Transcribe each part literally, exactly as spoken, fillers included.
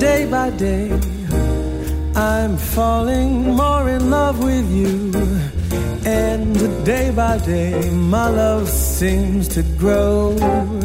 day by day, I'm falling more in love with you. And day by day, my love seems to grow.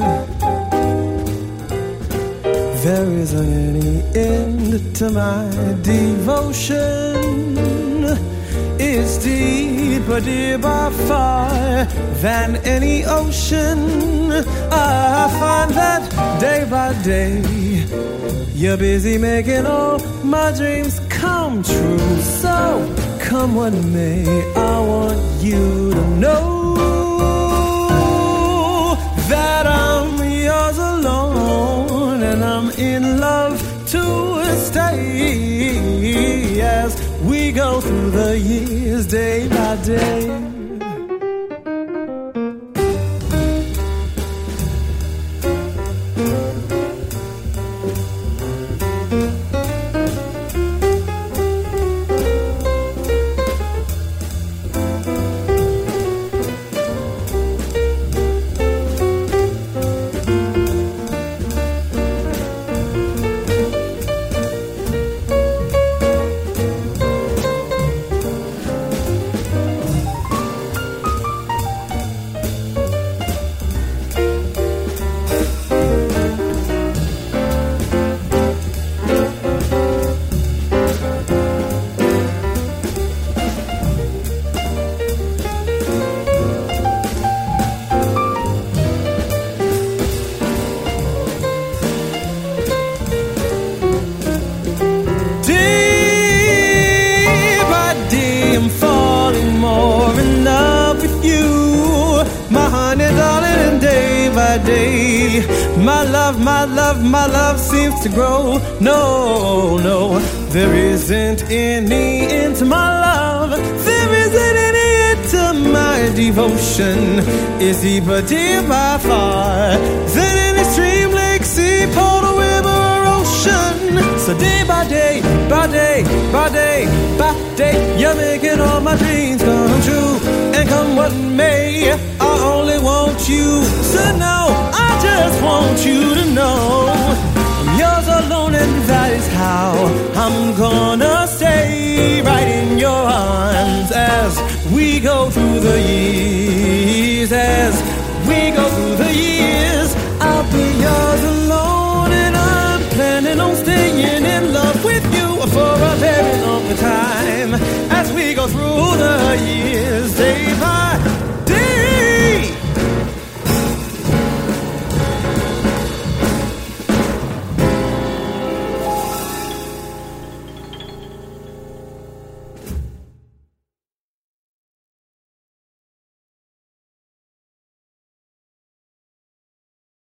There isn't any end to my devotion. It's deeper, dear by far than any ocean. I find that day by day, you're busy making all my dreams come true. So come what may, I want you to know that I'm yours alone, and I'm in love to stay as we go through the years day by day. Day. My love, my love, my love seems to grow. No, no, there isn't any end to my love. There isn't any end to my devotion. It's deeper, deep by far than any stream, lake, sea, port, or river, or ocean. So day by day, by day, by day, by day, you're making all my dreams come true. And come what may, I only want you to know. I just want you to know I'm yours alone, and that is how I'm gonna stay right in your arms as we go through the years.